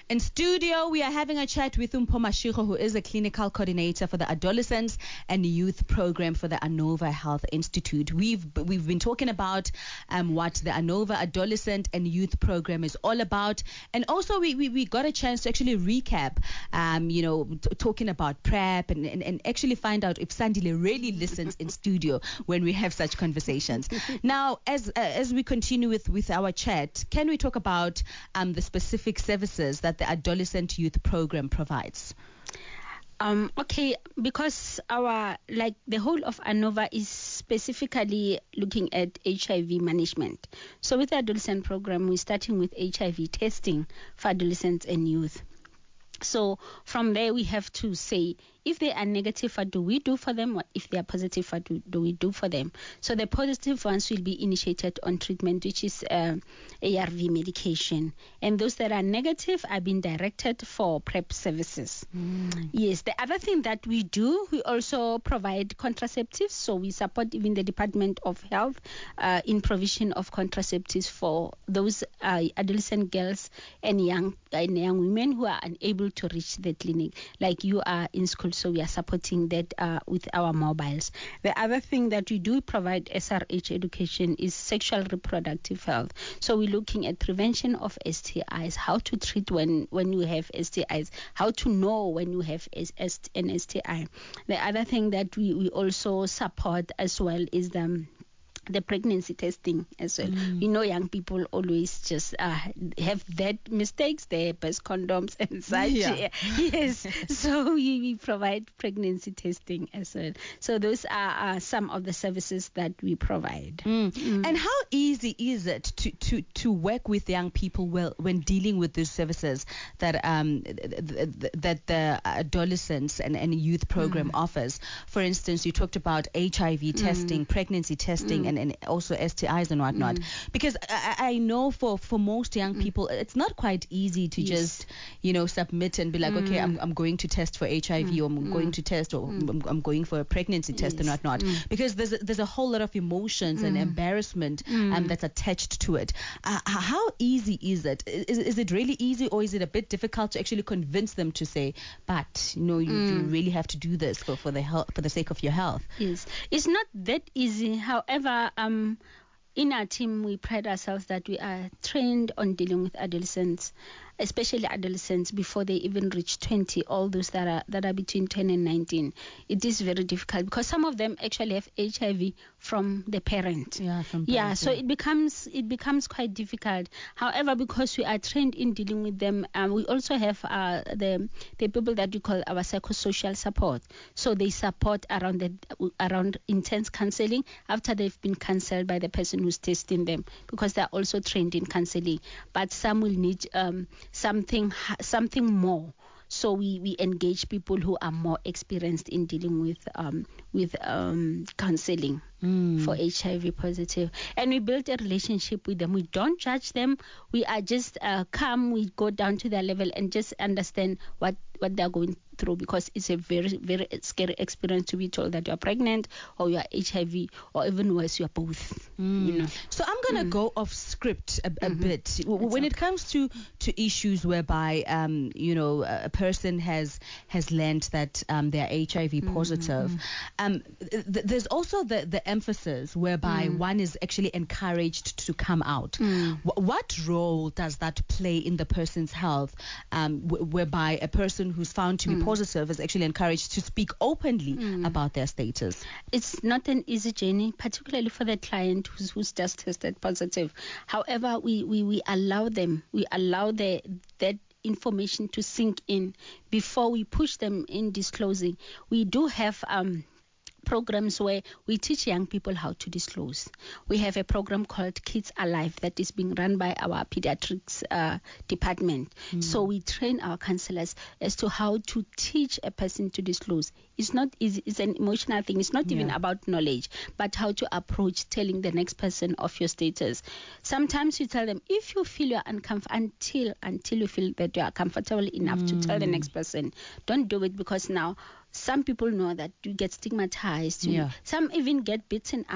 In studio, we are having a chat with Mpho Mashego, who is a clinical coordinator for the Adolescents and Youth Program for the ANOVA Health Institute. We've been talking about what the ANOVA Adolescent and Youth Program is all about, and also we got a chance to actually recap, talking about PrEP and actually find out if Sandile really listens in studio when we have such conversations. Now, as we continue with our chat, can we talk about the specific services that the Adolescent Youth Program provides? Okay, because the whole of ANOVA is specifically looking at HIV management. So with the Adolescent Program, we're starting with HIV testing for adolescents and youth. So from there, we have to say, if they are negative, what do we do for them? What if they are positive, what do we do for them? So the positive ones will be initiated on treatment, which is ARV medication. And those that are negative are being directed for PrEP services. Yes, the other thing that we do, we also provide contraceptives. So we support even the Department of Health in provision of contraceptives for those adolescent girls and young women who are unable to reach the clinic. Like you are in school, so we are supporting that with our mobiles. The other thing that we do provide SRH education is sexual reproductive health. So we're looking at prevention of STIs, how to treat when you have STIs, how to know when you have an STI. The other thing that we also support as well is the pregnancy testing as well. You know, young people always just have that mistakes, their best condoms and such. Yeah. Yes. So we provide pregnancy testing as well. So those are some of the services that we provide. And how easy is it to work with young people when dealing with these services that the Adolescents and Youth Program offers? For instance, you talked about HIV testing, pregnancy testing, and also STIs and whatnot. Because I know for most young people, it's not quite easy to just, submit and be like, okay, I'm going to test for HIV, or I'm going to test, or I'm going for a pregnancy test and whatnot. Because there's a whole lot of emotions and embarrassment that's attached to it. How easy is it? Is it really easy, or is it a bit difficult to actually convince them to say, but you really have to do this for the sake of your health? Yes, it's not that easy. However, in our team, we pride ourselves that we are trained on dealing with adolescents, especially adolescents before they even reach 20, all those that are between 10 and 19. It is very difficult because some of them actually have HIV from the parent. So it becomes quite difficult. However, because we are trained in dealing with them, we also have the people that we call our psychosocial support. So they support around intense counseling after they've been counseled by the person who's testing them, because they're also trained in counseling. But some will need something more. So we engage people who are more experienced in dealing with counseling for HIV positive, and we build a relationship with them. We don't judge them. We are just we go down to their level and just understand what they're going through, because it's a very, very scary experience to be told that you're pregnant or you're HIV, or even worse, you're both. So I'm gonna go off script a bit when it comes to issues whereby a person has learned that they're HIV positive. There's also the emphasis whereby one is actually encouraged to come out. What role does that play in the person's health, whereby a person who's found to be positive is actually encouraged to speak openly about their status? It's not an easy journey, particularly for the client who's just tested positive. However, we allow them, that information to sink in before we push them in disclosing. We do have programs where we teach young people how to disclose. We have a program called Kids Alive that is being run by our pediatrics department. So we train our counselors as to how to teach a person to disclose. It's not easy. It's an emotional thing. It's not even about knowledge, but how to approach telling the next person of your status. Sometimes you tell them, if you feel you're uncomfortable, until you feel that you are comfortable enough to tell the next person, don't do it, because now some people know that you get stigmatized. Some even get beaten up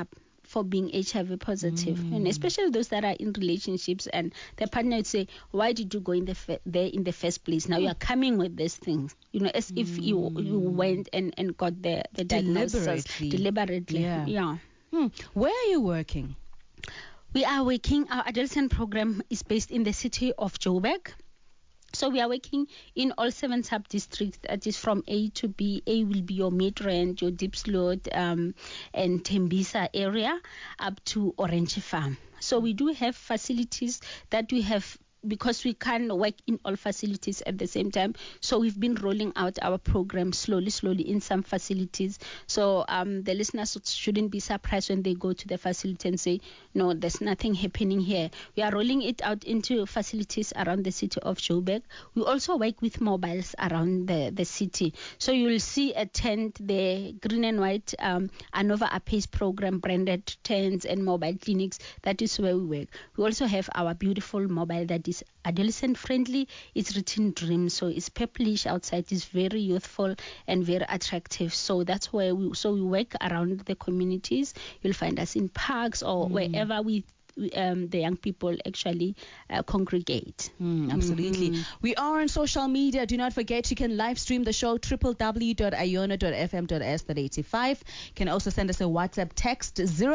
for being HIV positive, and especially those that are in relationships and their partner would say, why did you go in there in the first place? Now you are coming with these things, as if you went and got the diagnosis deliberately. Yeah. Where are you working? We are working, our adolescent program is based in the city of Joburg. So we are working in all 7 sub-districts, that is from A to B. A will be your Midrand, your Diepsloot, and Tembisa area, up to Orange Farm. So we do have facilities that we have, because we can't work in all facilities at the same time. So we've been rolling out our program slowly in some facilities. So the listeners shouldn't be surprised when they go to the facility and say, no, there's nothing happening here. We are rolling it out into facilities around the city of Joburg. We also work with mobiles around the city. So you will see a tent, the green and white Anova Apace program branded tents and mobile clinics. That is where we work. We also have our beautiful mobile that is adolescent friendly. It's written Dreams, so it's purplish outside. It's very youthful and very attractive. So that's where we work around the communities. You'll find us in parks or wherever the young people actually congregate. Absolutely. We are on social media. Do not forget, you can live stream the show www.iona.fm.s/85. You can also send us a WhatsApp text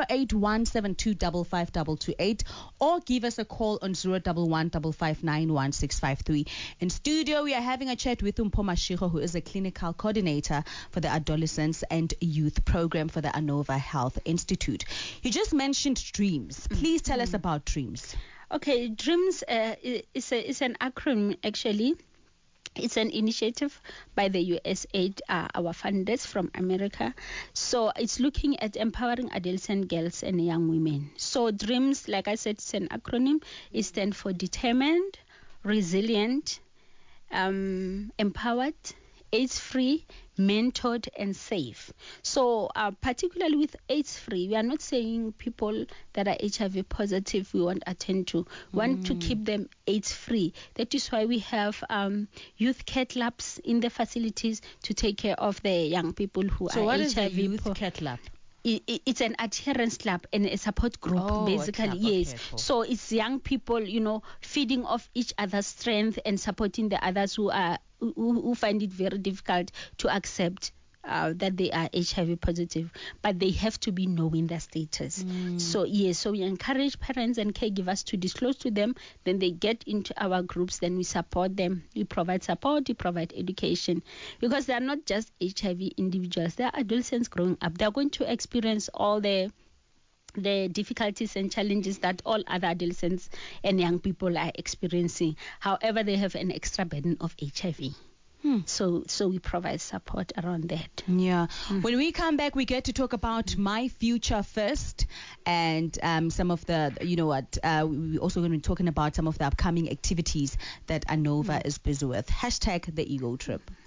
0817255228 or give us a call on 011559163. In studio, we are having a chat with Mpho Mashego, who is a clinical coordinator for the adolescents and youth program for the Anova Health Institute. You just mentioned Dreams. Please tell us about Dreams. Okay, Dreams is an acronym, actually. It's an initiative by the USAID, our funders from America. So it's looking at empowering adolescent girls and young women. So Dreams, like I said, it's an acronym. It stands for determined, resilient, empowered, AIDS-free, mentored, and safe. So particularly with AIDS-free, we are not saying people that are HIV positive we want to attend to. We want to keep them AIDS-free. That is why we have youth care clubs in the facilities to take care of the young people who So are what HIV. is the youth care club? It's an adherence club and a support group, basically. Yes. Okay, cool. So it's young people, feeding off each other's strength and supporting the others who find it very difficult to accept that they are HIV positive, but they have to be knowing their status. So we encourage parents and caregivers to disclose to them. Then they get into our groups. Then we support them. We provide support. We provide education, because they are not just HIV individuals. They are adolescents growing up. They are going to experience all the difficulties and challenges that all other adolescents and young people are experiencing. However, they have an extra burden of HIV. So we provide support around that. Yeah. When we come back, we get to talk about My Future First and some of the, we're also going to be talking about some of the upcoming activities that Anova is busy with. #TheEgoTrip.